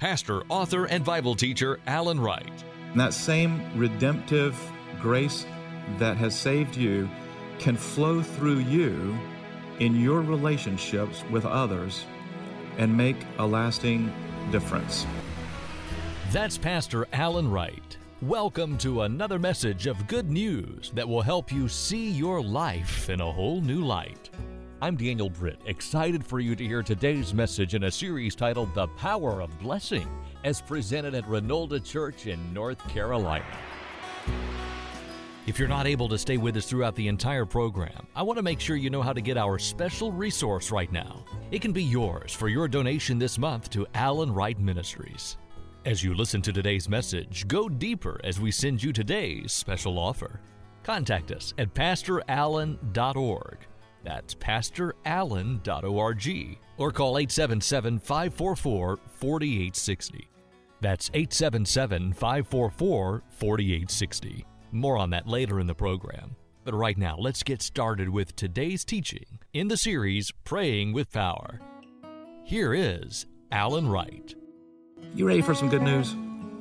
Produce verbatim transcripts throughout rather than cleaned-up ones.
pastor, author, and Bible teacher Alan Wright. And that same redemptive grace that has saved you can flow through you in your relationships with others and make a lasting difference. That's Pastor Alan Wright. Welcome to another message of good news that will help you see your life in a whole new light. I'm Daniel Britt, excited for you to hear today's message in a series titled The Power of Blessing, as presented at Renolda Church in North Carolina. If you're not able to stay with us throughout the entire program, I want to make sure you know how to get our special resource right now. It can be yours for your donation this month to Alan Wright Ministries. As you listen to today's message, go deeper as we send you today's special offer. Contact us at pastor allen dot org. That's pastor allen dot org. Or call eight seven seven, five four four, four eight six zero. That's eight seven seven, five four four, four eight six zero. More on that later in the program. But right now, let's get started with today's teaching in the series Praying with Power. Here is Alan Wright. You ready for some good news?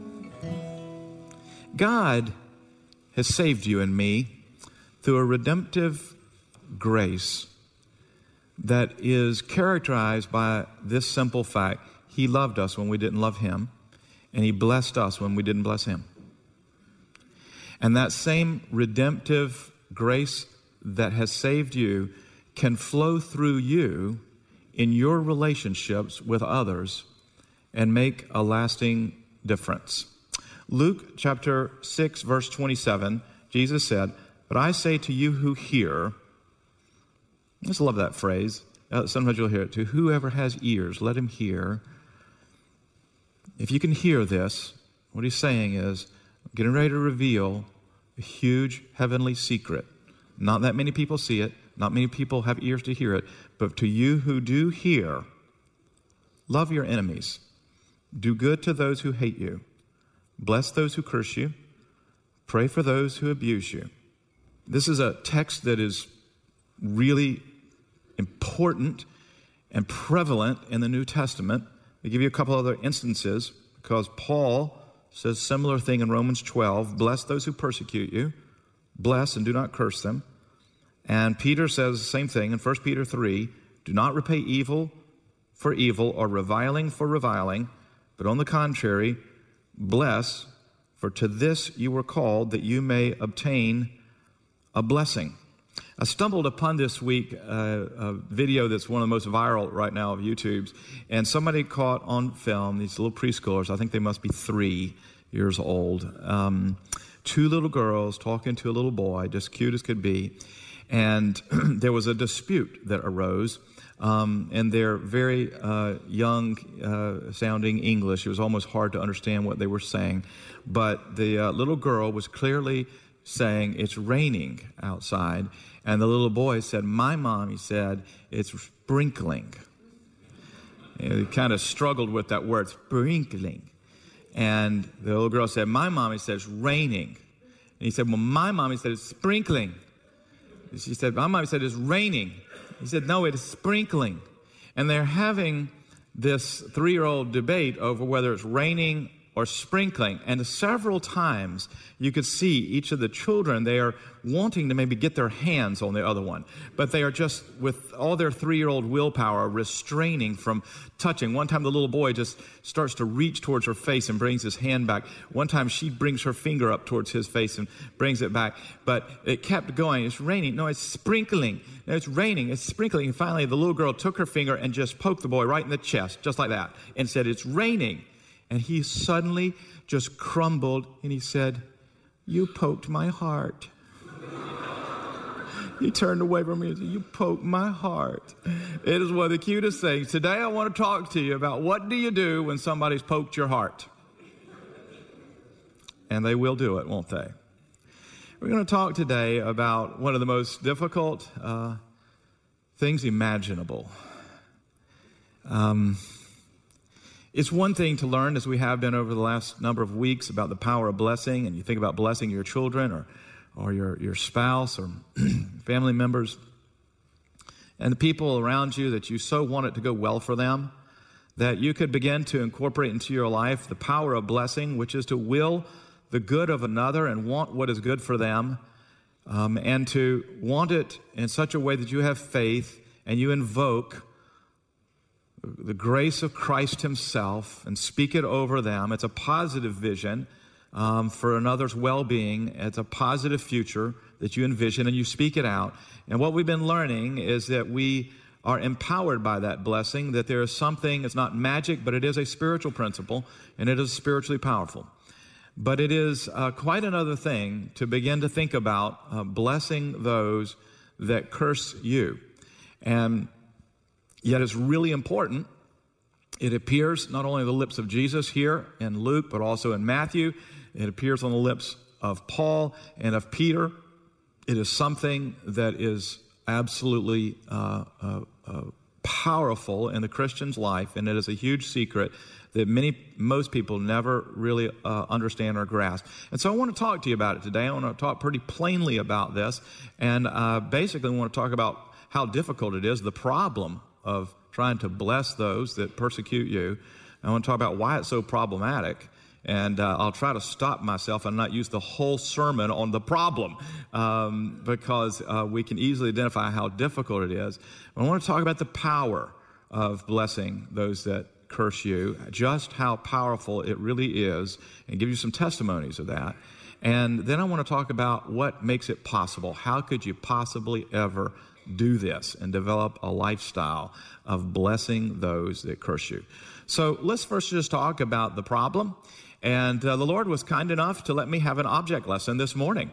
God has saved you and me through a redemptive grace that is characterized by this simple fact. He loved us when we didn't love Him, and He blessed us when we didn't bless Him. And that same redemptive grace that has saved you can flow through you in your relationships with others and make a lasting difference. Luke chapter six, verse twenty-seven, Jesus said, "But I say to you who hear," I just love that phrase. Uh, sometimes you'll hear it too. "Whoever has ears, let him hear." If you can hear this, what he's saying is, I'm getting ready to reveal a huge heavenly secret. Not that many people see it. Not many people have ears to hear it. But to you who do hear, love your enemies. Do good to those who hate you. Bless those who curse you. Pray for those who abuse you. This is a text that is really important and prevalent in the New Testament. I'll give you a couple other instances because Paul says a similar thing in Romans twelve. Bless those who persecute you. Bless and do not curse them. And Peter says the same thing in First Peter three. Do not repay evil for evil or reviling for reviling, but on the contrary, bless, for to this you were called, that you may obtain a blessing. I stumbled upon this week uh, a video that's one of the most viral right now of YouTube's, and somebody caught on film these little preschoolers. I think they must be three years old. Um, two little girls talking to a little boy, just cute as could be, and there was a dispute that arose. Um, and their very uh, young uh, sounding English. It was almost hard to understand what they were saying. But the uh, little girl was clearly saying, "It's raining outside." And the little boy said, "My mom," he said, "it's sprinkling." And he kind of struggled with that word, sprinkling. And the little girl said, "My mom," he said, "it's raining." And he said, "Well, my mom," he said, "it's sprinkling." She said, "My mom," he said, "it's raining." He said, "No, it is sprinkling." And they're having this three-year-old debate over whether it's raining or sprinkling. And several times you could see each of the children, they are wanting to maybe get their hands on the other one. But they are just, with all their three-year-old willpower, restraining from touching. One time the little boy just starts to reach towards her face and brings his hand back. One time she brings her finger up towards his face and brings it back. But it kept going. It's raining. No, it's sprinkling. No, it's raining. It's sprinkling. And finally the little girl took her finger and just poked the boy right in the chest, just like that, and said, "It's raining." And he suddenly just crumbled, and he said, "You poked my heart." He turned away from me and said, "You poked my heart." It is one of the cutest things. Today I want to talk to you about what do you do when somebody's poked your heart. And they will do it, won't they? We're going to talk today about one of the most difficult uh, things imaginable. Um... It's one thing to learn, as we have been over the last number of weeks, about the power of blessing, and you think about blessing your children or, or your, your spouse or family members and the people around you that you so want it to go well for them, that you could begin to incorporate into your life the power of blessing, which is to will the good of another and want what is good for them, um, and to want it in such a way that you have faith and you invoke the grace of Christ himself and speak it over them. It's a positive vision um, for another's well-being. It's a positive future that you envision and you speak it out. And what we've been learning is that we are empowered by that blessing, that there is something, it's not magic, but it is a spiritual principle, and it is spiritually powerful. But it is uh, quite another thing to begin to think about uh, blessing those that curse you. And yet it's really important. It appears not only on the lips of Jesus here in Luke, but also in Matthew. It appears on the lips of Paul and of Peter. It is something that is absolutely uh, uh, uh, powerful in the Christian's life, and it is a huge secret that many, most people never really uh, understand or grasp. And so I want to talk to you about it today. I want to talk pretty plainly about this, and uh, basically I want to talk about how difficult it is, the problem of trying to bless those that persecute you. I want to talk about why it's so problematic. And uh, I'll try to stop myself and not use the whole sermon on the problem um, because uh, we can easily identify how difficult it is. I want to talk about the power of blessing those that curse you, just how powerful it really is, and give you some testimonies of that. And then I want to talk about what makes it possible. How could you possibly ever do this and develop a lifestyle of blessing those that curse you? So let's first just talk about the problem. And uh, the Lord was kind enough to let me have an object lesson this morning.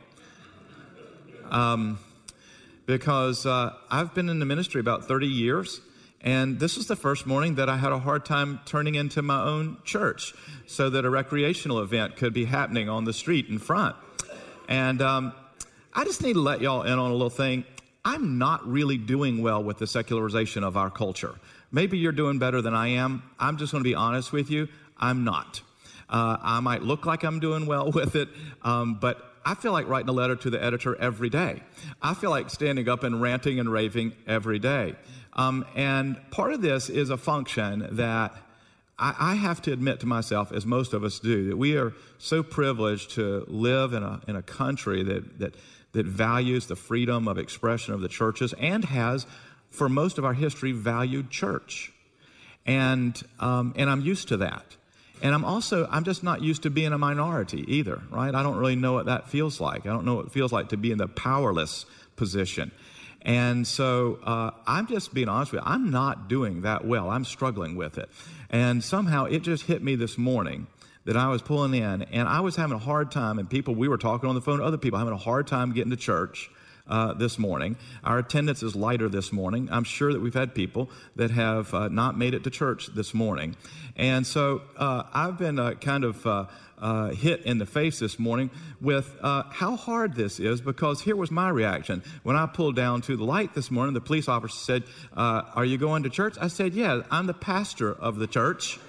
Um, because uh, I've been in the ministry about thirty years, and this is the first morning that I had a hard time turning into my own church so that a recreational event could be happening on the street in front. And um, I just need to let y'all in on a little thing. I'm not really doing well with the secularization of our culture. Maybe you're doing better than I am. I'm just going to be honest with you. I'm not. Uh, I might look like I'm doing well with it, um, but I feel like writing a letter to the editor every day. I feel like standing up and ranting and raving every day. Um, and part of this is a function that I, I have to admit to myself, as most of us do, that we are so privileged to live in a in a country that that that values the freedom of expression of the churches and has, for most of our history, valued church. And um, and I'm used to that. And I'm also, I'm just not used to being a minority either, right? I don't really know what that feels like. I don't know what it feels like to be in the powerless position. And so uh, I'm just being honest with you. I'm not doing that well. I'm struggling with it. And somehow it just hit me this morning that I was pulling in, and I was having a hard time, and people, we were talking on the phone, other people having a hard time getting to church uh, this morning. Our attendance is lighter this morning. I'm sure that we've had people that have uh, not made it to church this morning. And so uh, I've been uh, kind of uh, uh, hit in the face this morning with uh, how hard this is, because here was my reaction. When I pulled down to the light this morning, the police officer said, uh, are you going to church? I said, yeah, I'm the pastor of the church.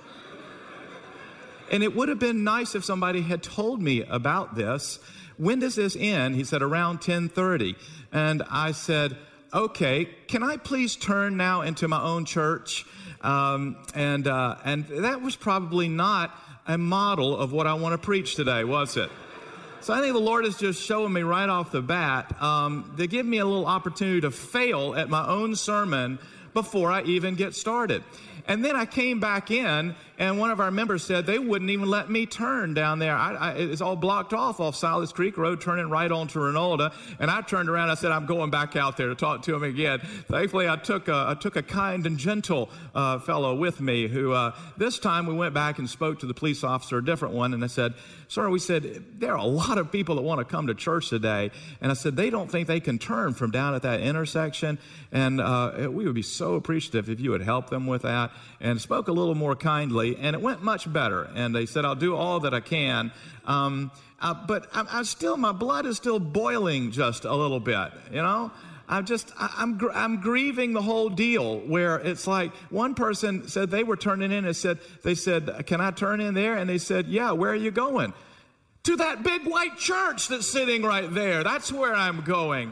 And it would have been nice if somebody had told me about this. When does this end? He said, around ten thirty. And I said, okay, can I please turn now into my own church? Um, and uh, and that was probably not a model of what I want to preach today, was it? So I think the Lord is just showing me right off the bat um, to give me a little opportunity to fail at my own sermon before I even get started. And then I came back in, and one of our members said they wouldn't even let me turn down there. I, I, it's all blocked off off Silas Creek Road, turning right onto Renolda. And I turned around. I said, I'm going back out there to talk to him again. Thankfully, I took a, I took a kind and gentle uh, fellow with me who uh, this time we went back and spoke to the police officer, a different one. And I said, sir, we said, there are a lot of people that want to come to church today. And I said, they don't think they can turn from down at that intersection. And uh, we would be so appreciative if you would help them with that. And spoke a little more kindly, and it went much better. And they said, I'll do all that I can. Um, uh, but I, I still, my blood is still boiling just a little bit, you know? I'm just, I, I'm, gr- I'm grieving the whole deal, where it's like one person said they were turning in and said, they said, can I turn in there? And they said, yeah, where are you going? To that big white church that's sitting right there. That's where I'm going.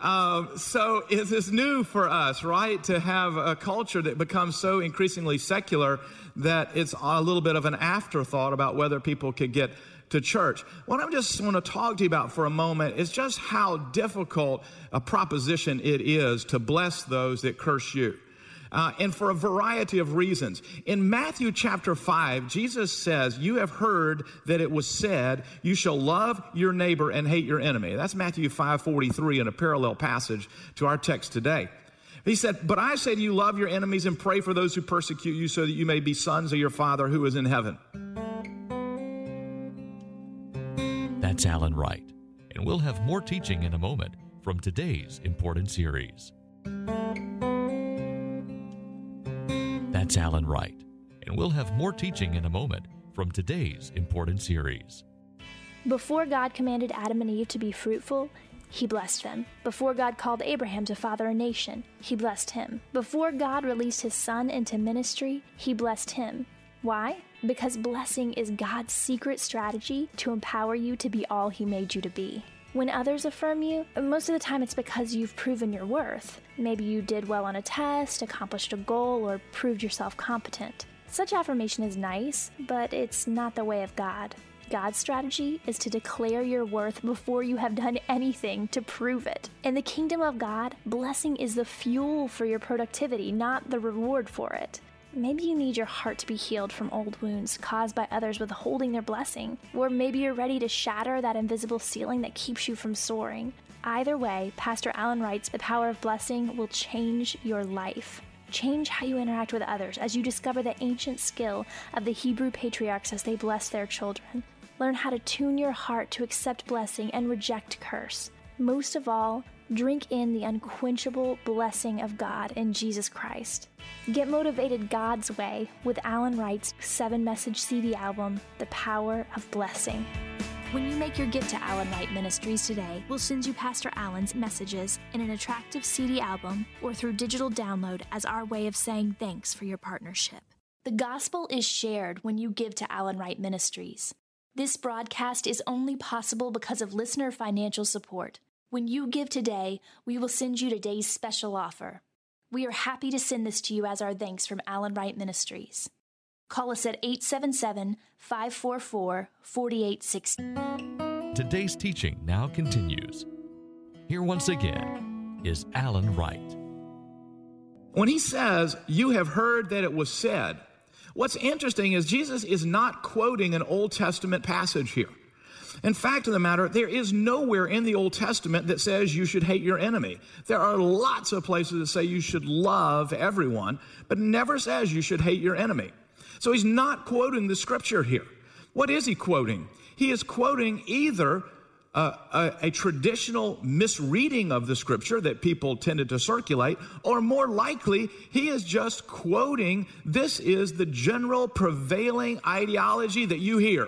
Um, so it is new for us, right, to have a culture that becomes so increasingly secular that it's a little bit of an afterthought about whether people could get to church. What I just want to talk to you about for a moment is just how difficult a proposition it is to bless those that curse you. Uh, and for a variety of reasons. In Matthew chapter five, Jesus says, you have heard that it was said, you shall love your neighbor and hate your enemy. That's Matthew five forty-three in a parallel passage to our text today. He said, but I say to you, love your enemies and pray for those who persecute you so that you may be sons of your Father who is in heaven. That's Alan Wright, and we'll have more teaching in a moment from today's important series. That's Alan Wright, and we'll have more teaching in a moment from today's important series. Before God commanded Adam and Eve to be fruitful, He blessed them. Before God called Abraham to father a nation, He blessed him. Before God released His Son into ministry, He blessed him. Why? Because blessing is God's secret strategy to empower you to be all He made you to be. When others affirm you, most of the time it's because you've proven your worth. Maybe you did well on a test, accomplished a goal, or proved yourself competent. Such affirmation is nice, but it's not the way of God. God's strategy is to declare your worth before you have done anything to prove it. In the kingdom of God, blessing is the fuel for your productivity, not the reward for it. Maybe you need your heart to be healed from old wounds caused by others withholding their blessing. Or maybe you're ready to shatter that invisible ceiling that keeps you from soaring. Either way, Pastor Alan Wright's The Power of Blessing will change your life. Change how you interact with others as you discover the ancient skill of the Hebrew patriarchs as they bless their children. Learn how to tune your heart to accept blessing and reject curse. Most of all, drink in the unquenchable blessing of God in Jesus Christ. Get motivated God's way with Alan Wright's seven-message C D album, The Power of Blessing. When you make your gift to Alan Wright Ministries today, we'll send you Pastor Alan's messages in an attractive C D album or through digital download as our way of saying thanks for your partnership. The gospel is shared when you give to Alan Wright Ministries. This broadcast is only possible because of listener financial support. When you give today, we will send you today's special offer. We are happy to send this to you as our thanks from Alan Wright Ministries. Call us at eight seven seven, five four four, four eight six zero. Today's teaching now continues. Here once again is Alan Wright. When he says, you have heard that it was said, what's interesting is Jesus is not quoting an Old Testament passage here. In fact of the matter, there is nowhere in the Old Testament that says you should hate your enemy. There are lots of places that say you should love everyone, but never says you should hate your enemy. So he's not quoting the scripture here. What is he quoting? He is quoting either a, a, a traditional misreading of the scripture that people tended to circulate, or more likely, he is just quoting, this is the general prevailing ideology that you hear.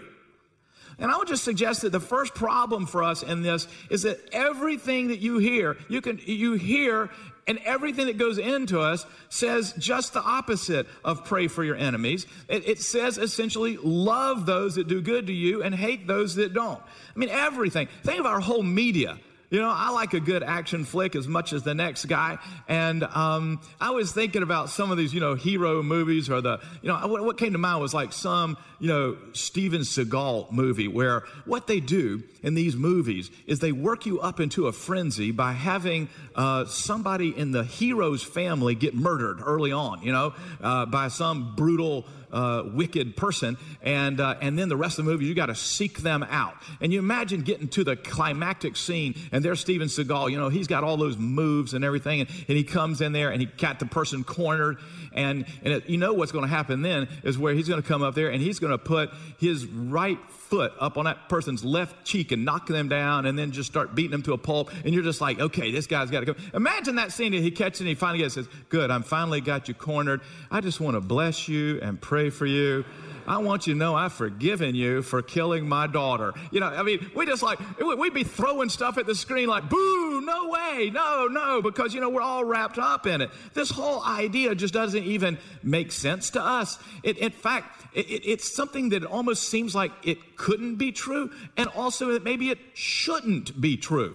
And I would just suggest that the first problem for us in this is that everything that you hear, you can you hear, and everything that goes into us says just the opposite of pray for your enemies. It, it says essentially love those that do good to you and hate those that don't. I mean, everything. Think of our whole media. You know, I like a good action flick as much as the next guy. And um, I was thinking about some of these, you know, hero movies, or the, you know, what, what came to mind was like some, you know, Steven Seagal movie, where what they do in these movies is they work you up into a frenzy by having uh, somebody in the hero's family get murdered early on, you know, uh, by some brutal Uh, wicked person, and uh, and then the rest of the movie, you got to seek them out. And you imagine getting to the climactic scene, and there's Steven Seagal, you know, he's got all those moves and everything, and, and he comes in there, and he got the person cornered, and, and it, you know what's going to happen then is where he's going to come up there, and he's going to put his right foot up on that person's left cheek and knock them down, and then just start beating them to a pulp, and you're just like, okay, this guy's got to go. Imagine that scene that he catches, and he finally gets, says, good, I'm finally got you cornered. I just want to bless you and pray for you. I want you to know I've forgiven you for killing my daughter. You know, I mean, we just like, we'd be throwing stuff at the screen like, boo, no way, no, no, because, you know, we're all wrapped up in it. This whole idea just doesn't even make sense to us. It, in fact, it, it, it's something that almost seems like it couldn't be true, and also that maybe it shouldn't be true.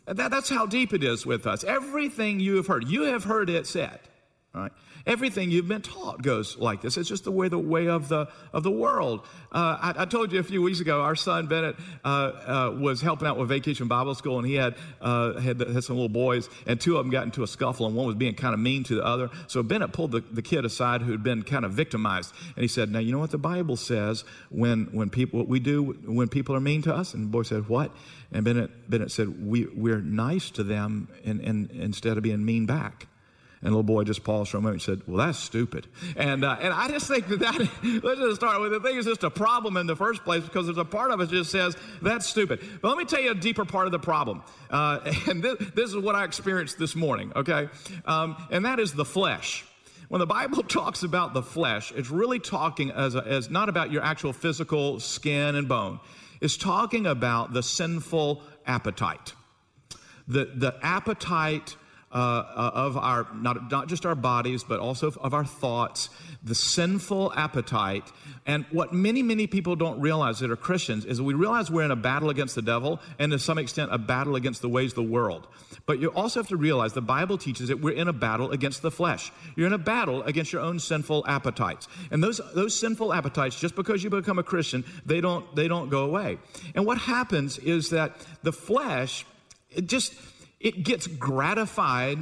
That, that's how deep it is with us. Everything you have heard, you have heard it said, right? Everything you've been taught goes like this. It's just the way the way of the of the world. Uh, I, I told you a few weeks ago, our son Bennett uh, uh, was helping out with Vacation Bible School, and he had, uh, had had some little boys, and two of them got into a scuffle, and one was being kind of mean to the other. So Bennett pulled the, the kid aside who had been kind of victimized, and he said, "Now you know what the Bible says when when people what we do when people are mean to us." And the boy said, "What?" And Bennett Bennett said, "We we're nice to them, and and instead of being mean back." And the little boy just paused for a moment and said, "Well, that's stupid." And uh, and I just think that that, let's just start with, the thing is just a problem in the first place, because there's a part of us that just says, that's stupid. But let me tell you a deeper part of the problem. Uh, and this, this is what I experienced this morning, okay? Um, and that is the flesh. When the Bible talks about the flesh, it's really talking as, a, as not about your actual physical skin and bone. It's talking about the sinful appetite. The, the appetite Uh, of our, not, not just our bodies, but also of our thoughts, the sinful appetite. And what many, many people don't realize that are Christians is we realize we're in a battle against the devil, and to some extent a battle against the ways of the world. But you also have to realize the Bible teaches that we're in a battle against the flesh. You're in a battle against your own sinful appetites. And those, those sinful appetites, just because you become a Christian, they don't, they don't go away. And what happens is that the flesh, it just... it gets gratified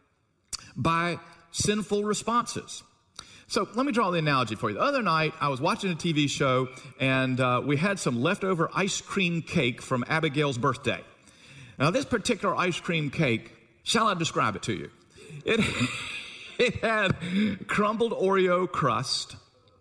by sinful responses. So let me draw the analogy for you. The other night, I was watching a T V show, and uh, we had some leftover ice cream cake from Abigail's birthday. Now, this particular ice cream cake, shall I describe it to you? It, it had crumbled Oreo crust,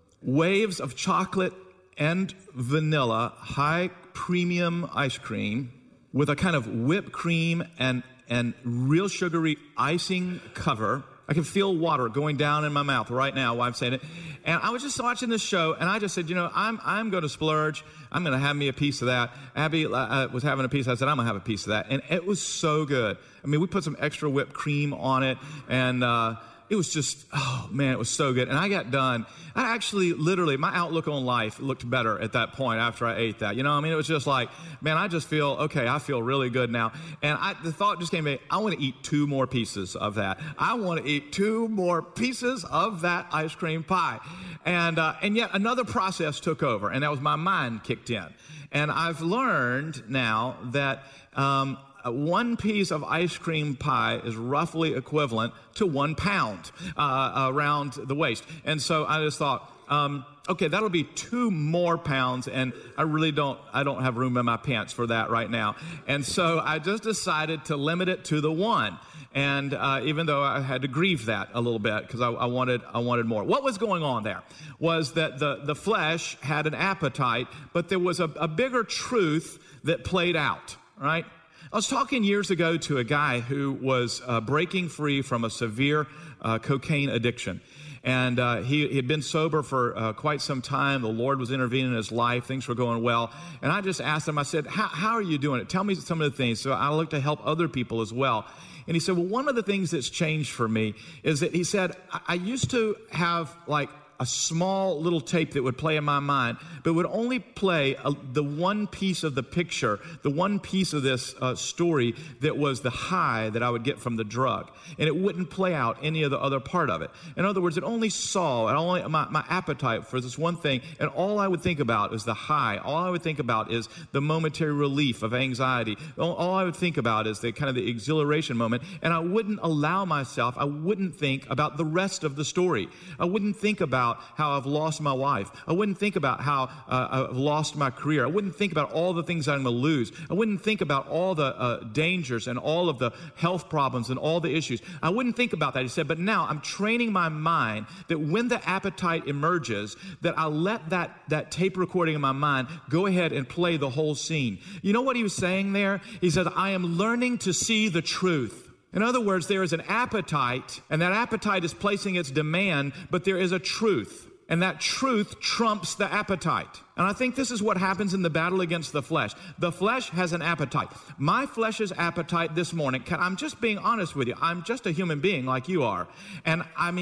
waves of chocolate and vanilla, high premium ice cream, with a kind of whipped cream and, and real sugary icing cover. I can feel water going down in my mouth right now while I'm saying it. And I was just watching this show, and I just said, you know, I'm I'm going to splurge. I'm going to have me a piece of that. Abby uh, was having a piece. I said, I'm going to have a piece of that. And it was so good. I mean, we put some extra whipped cream on it, and uh, it was just, oh, man, it was so good. And I got done. I actually, literally, my outlook on life looked better at that point after I ate that. You know, I mean, it was just like, man, I just feel, okay, I feel really good now. And I, the thought just came to me, I want to eat two more pieces of that. I want to eat two more pieces of that ice cream pie. And, uh, and yet another process took over, and that was my mind kicked in. And I've learned now that um, one piece of ice cream pie is roughly equivalent to one pound uh, around the waist. And so I just thought, um, okay, that'll be two more pounds, and I really don't, I don't have room in my pants for that right now. And so I just decided to limit it to the one. And uh, even though I had to grieve that a little bit, because I, I wanted, I wanted more. What was going on there was that the, the flesh had an appetite, but there was a, a bigger truth that played out, right? I was talking years ago to a guy who was uh, breaking free from a severe uh, cocaine addiction. And uh, he, he had been sober for uh, quite some time. The Lord was intervening in his life. Things were going well. And I just asked him, I said, how, how are you doing it? Tell me some of the things. So I look to help other people as well. And he said, well, one of the things that's changed for me is that he said, I, I used to have like a small little tape that would play in my mind, but would only play a, the one piece of the picture, the one piece of this uh, story that was the high that I would get from the drug. And it wouldn't play out any of the other part of it. In other words, it only saw, it only my, my appetite for this one thing, and all I would think about is the high. All I would think about is the momentary relief of anxiety. All, all I would think about is the kind of the exhilaration moment, and I wouldn't allow myself, I wouldn't think about the rest of the story. I wouldn't think about how I've lost my wife. I wouldn't think about how uh, I've lost my career. I wouldn't think about all the things I'm going to lose. I wouldn't think about all the uh, dangers and all of the health problems and all the issues. I wouldn't think about that. He said, but now I'm training my mind that when the appetite emerges, that I let that, that tape recording in my mind go ahead and play the whole scene. You know what he was saying there? He said, I am learning to see the truth. In other words, there is an appetite, and that appetite is placing its demand, but there is a truth. And that truth trumps the appetite. And I think this is what happens in the battle against the flesh. The flesh has an appetite. My flesh's appetite this morning, I'm just being honest with you, I'm just a human being like you are. And I mean,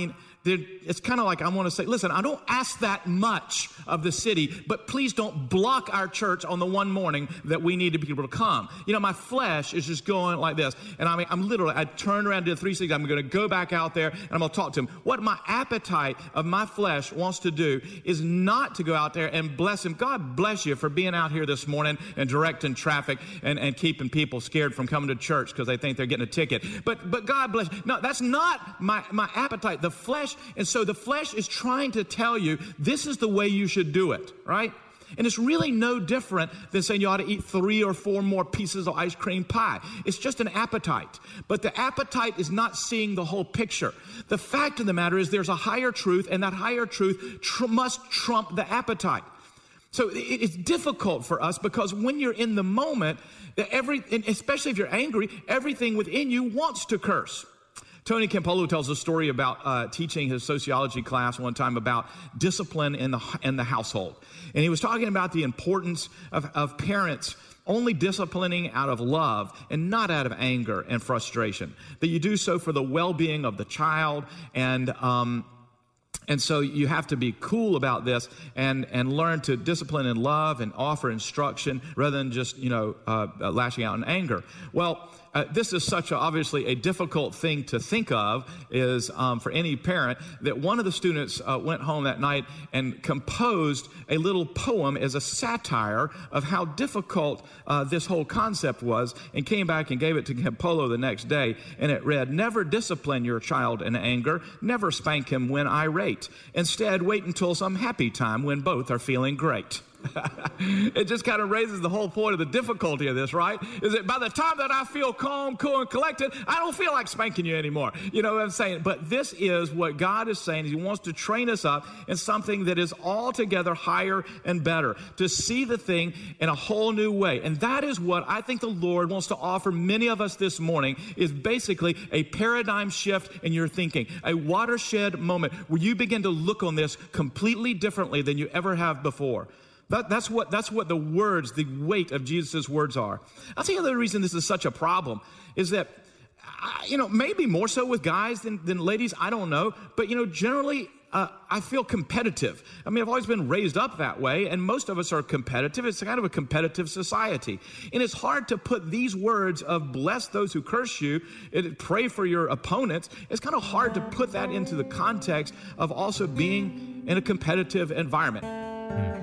it's kind of like I want to say, listen, I don't ask that much of the city, but please don't block our church on the one morning that we need to be able to come. You know, my flesh is just going like this. And I mean, I'm literally, I turn around to the three sixty, I'm going to go back out there and I'm going to talk to him. What my appetite of my flesh wants to do is not to go out there and bless him. God bless you for being out here this morning and directing traffic and, and keeping people scared from coming to church because they think they're getting a ticket. But but God bless you. No, that's not my, my appetite. The flesh, and so the flesh is trying to tell you this is the way you should do it, right? And it's really no different than saying you ought to eat three or four more pieces of ice cream pie. It's just an appetite. But the appetite is not seeing the whole picture. The fact of the matter is there's a higher truth, and that higher truth tr- must trump the appetite. So it, it's difficult for us because when you're in the moment, every, and especially if you're angry, everything within you wants to curse. Tony Campolo tells a story about uh, teaching his sociology class one time about discipline in the in the household. And he was talking about the importance of, of parents only disciplining out of love and not out of anger and frustration. That you do so for the well-being of the child, and um, and so you have to be cool about this and, and learn to discipline in love and offer instruction rather than just, you know, uh, lashing out in anger. Well, Uh, this is such a, obviously a difficult thing to think of is um, for any parent that one of the students uh, went home that night and composed a little poem as a satire of how difficult uh, this whole concept was, and came back and gave it to Campolo the next day, and it read, "Never discipline your child in anger, never spank him when irate. Instead, wait until some happy time when both are feeling great." It just kind of raises the whole point of the difficulty of this, right? Is that by the time that I feel calm, cool, and collected, I don't feel like spanking you anymore. You know what I'm saying? But this is what God is saying. He wants to train us up in something that is altogether higher and better, to see the thing in a whole new way. And that is what I think the Lord wants to offer many of us this morning, is basically a paradigm shift in your thinking, a watershed moment where you begin to look on this completely differently than you ever have before. That, that's what that's what the words, the weight of Jesus' words are. I'll tell you the other reason this is such a problem is that, you know, maybe more so with guys than, than ladies, I don't know. But, you know, generally, uh, I feel competitive. I mean, I've always been raised up that way, and most of us are competitive. It's kind of a competitive society. And it's hard to put these words of bless those who curse you, and pray for your opponents. It's kind of hard to put that into the context of also being in a competitive environment. Hmm.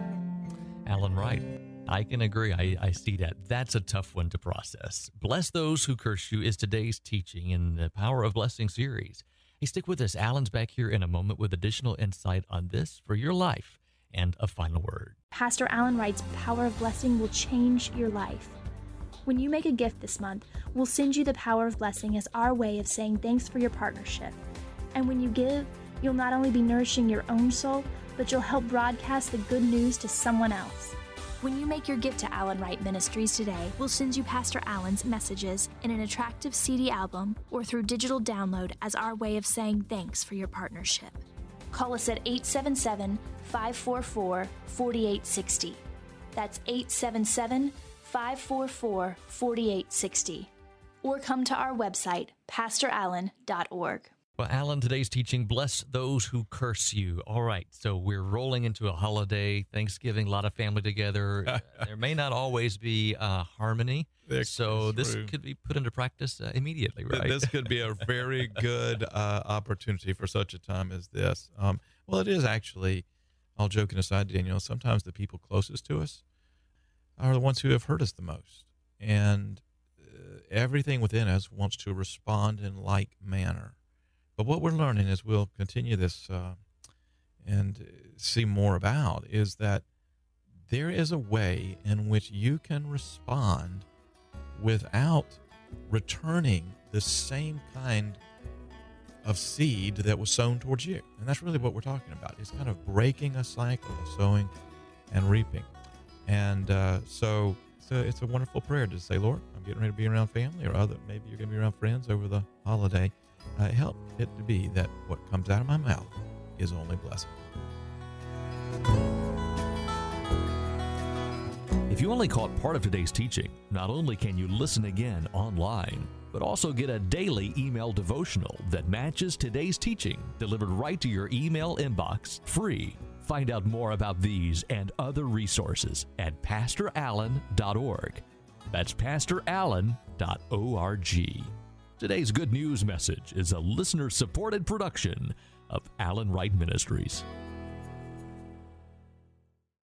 Alan Wright, I can agree. I, I see that. That's a tough one to process. Bless those who curse you is today's teaching in the Power of Blessing series. Hey, stick with us. Alan's back here in a moment with additional insight on this for your life and a final word. Pastor Alan Wright's Power of Blessing will change your life. When you make a gift this month, we'll send you the Power of Blessing as our way of saying thanks for your partnership. And when you give, you'll not only be nourishing your own soul, but you'll help broadcast the good news to someone else. When you make your gift to Alan Wright Ministries today, we'll send you Pastor Alan's messages in an attractive C D album or through digital download as our way of saying thanks for your partnership. Call us at eight seven seven, five four four, four eight six zero. That's eight seven seven, five four four, four eight six zero. Or come to our website, pastor allen dot org. Well, Alan, today's teaching, bless those who curse you. All right, so we're rolling into a holiday, Thanksgiving, a lot of family together. There may not always be uh, harmony, That's so this true. could be put into practice uh, immediately, right? This could be a very good uh, opportunity for such a time as this. Um, well, it is actually, all joking aside, Daniel, sometimes the people closest to us are the ones who have hurt us the most. And uh, everything within us wants to respond in like manner. But what we're learning as we'll continue this uh, and see more about is that there is a way in which you can respond without returning the same kind of seed that was sown towards you. And that's really what we're talking about. It's kind of breaking a cycle of sowing and reaping. And uh, so it's a, it's a wonderful prayer to say, Lord, I'm getting ready to be around family, or other, maybe you're going to be around friends over the holiday. Uh, help it to be that what comes out of my mouth is only blessing. If you only caught part of today's teaching, not only can you listen again online, but also get a daily email devotional that matches today's teaching, delivered right to your email inbox, free. Find out more about these and other resources at pastor allen dot org. That's pastor allen dot org. Today's good news message is a listener-supported production of Allen Wright Ministries.